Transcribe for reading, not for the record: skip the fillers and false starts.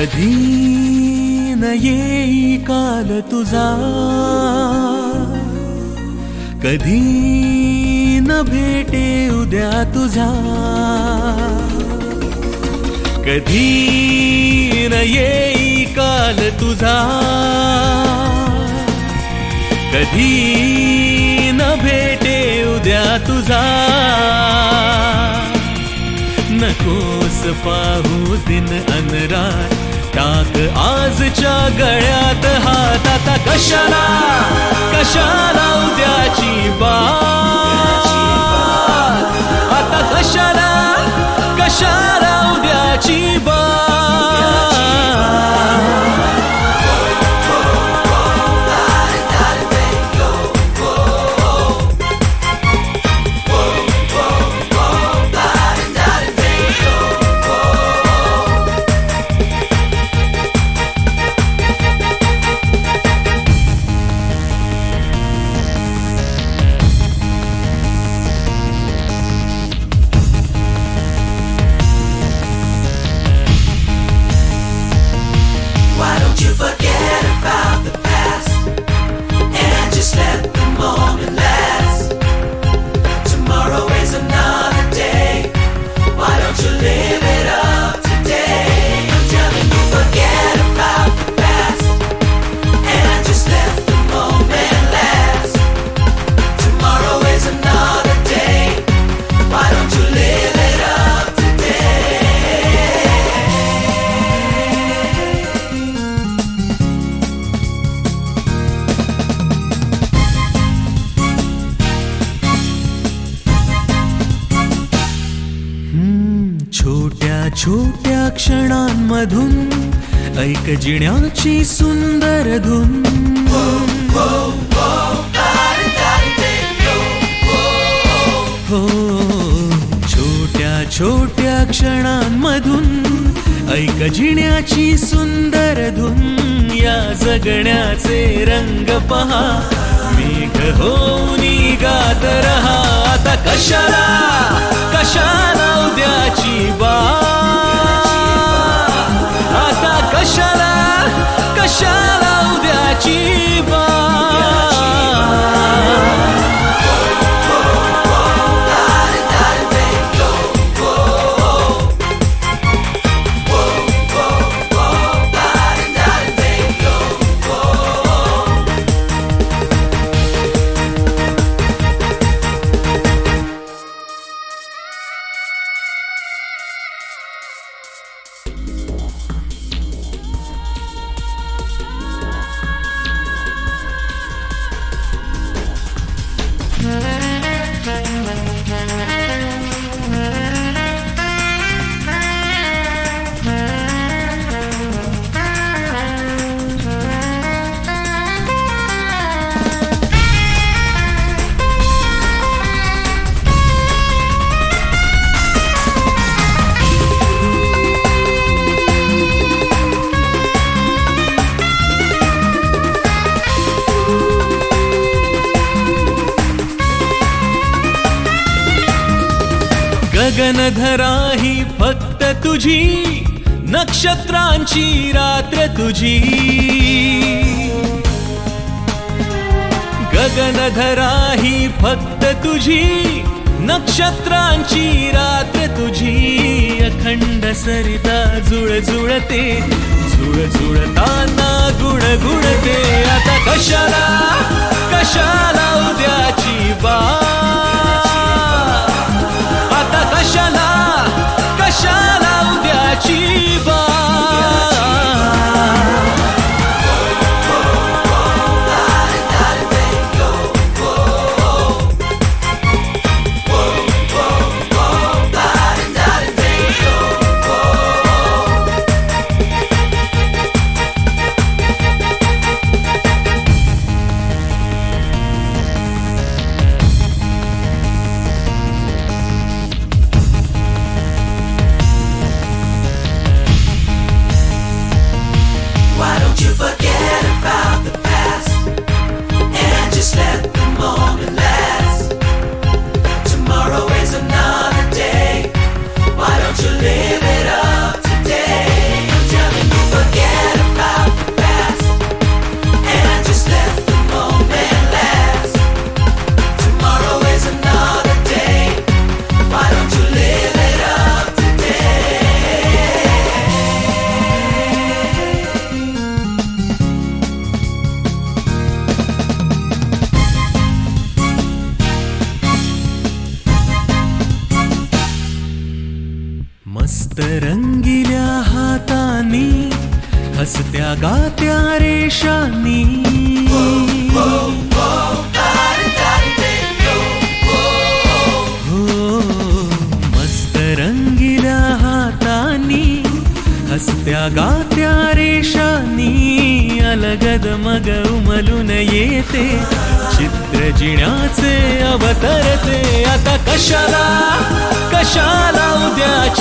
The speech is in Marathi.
कधी न येई काल तुझा, कधी न भेटे उद्या तुझा, कधी न येई काल तुझा, कधी न भेटे उद्या तुझा. नकोस पाहू दिन अनरात, टाक आजच्या गळ्यात हात. आता कशाला कशाला उद्याची बात, आता कशाला कशाला उद्याची बात. You forget about the past and just let the moment last. Tomorrow is another day. Why don't you live it up today? I'm telling you, forget about the past and just let the moment last. Tomorrow is another day. Why don't you live it up today? छोट्या छोट्या क्षणांमधून ऐक जिण्याची सुंदर धून. हो, छोट्या छोट्या क्षणांमधून ऐक जिण्याची सुंदर धून. या जगण्याचे रंग पहा, मेघ होऊन गात रहा. आता कशाला कशाला उद्याची बात, आता कशाला कशाला उद्याची बात. गगनधरा ही फक्त तुझी, नक्षत्रांची रात्र तुझी. गगनधरा ही फक्त तुझी, नक्षत्रांची रात्र तुझी. अखंड सरिता जुळजुळते, जुळजुळताना गुणगुणते. आता कशाला कशाला उद्याची बात, आता कशाला कशाला उद्याची बात. मस्त रंगिल्या हातानी हसत्या गात्या रेषांनी मस्त रंगिल्या हातानी हसत्या गात्या रेषांनी अलगद मग उमलून येते चित्र जिण्याचे अवतरते आता कशाला कशाला उद्याची